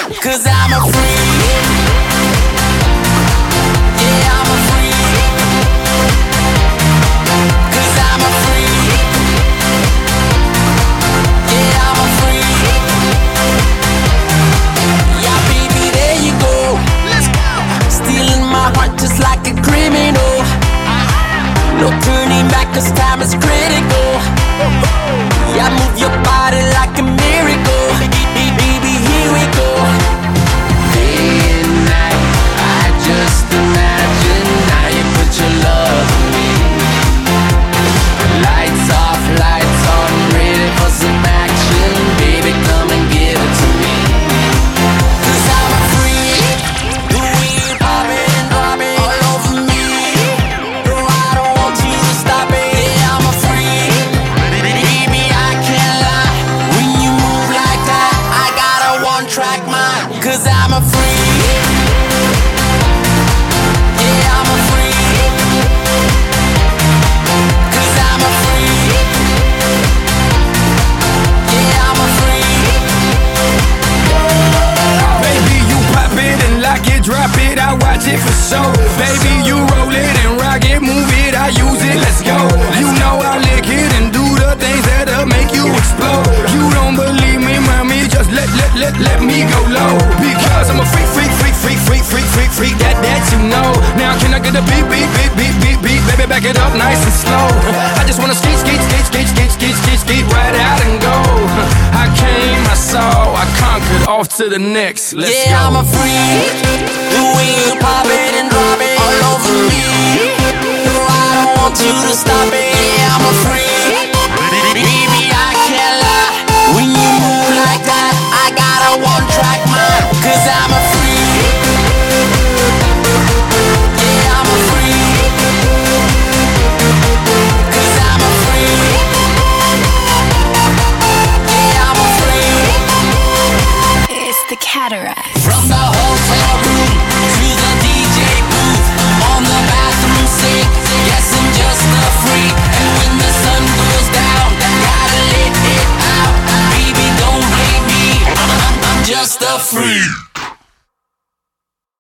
'cause I'm a freak. Yeah, I'm a freak. 'Cause I'm a freak. Yeah, I'm a freak. Yeah, baby, there you go. Let's go. Stealing my heart just like a criminal. No turning back 'cause time is critical. Yeah, move your body like a miracle. Baby, here we go. Day and night, I just imagine how you put your love on me. Lights off, lights on, ready for some action. Baby, come and give it to me. 'Cause I'm a freak. The way you pop it and drop it all over me. No, I don't want you to stop it. Yeah, I'm a freak. Baby, I can't lie. When you move like that, I got a one-track mind. 'Cause I'm a freak. Yeah, I'm a freak. 'Cause I'm a freak. Yeah, I'm a freak. Baby, you pop it and lock it, drop it, I watch it for show. Baby, you roll it and rock it, move it, I use it, let's go. You know I lick it and do the things that'll make you explode. You don't believe me, mommy, just let me go low. Because I'm a freak, that you know. Now can I get a beat, baby, back it up nice and slow. I just wanna skate right out and go. I came, I saw, I conquered, off to the next, let's go. Yeah, I'm a freak. The way you pop it and drop it all over me. No, I don't want you to stop it. Yeah, I'm a freak. Baby, I can't lie. When you move like that, I got a one-track mind. 'Cause I'm a freak. Yeah, I'm a freak. 'Cause I'm a freak. Yeah, I'm a freak. It's the Cataract. From the hotel room to the DJ booth, on the bathroom sink, yes, I'm just a freak. And when the sun goes down, gotta let it out. Baby, don't blame me, I'm just a freak.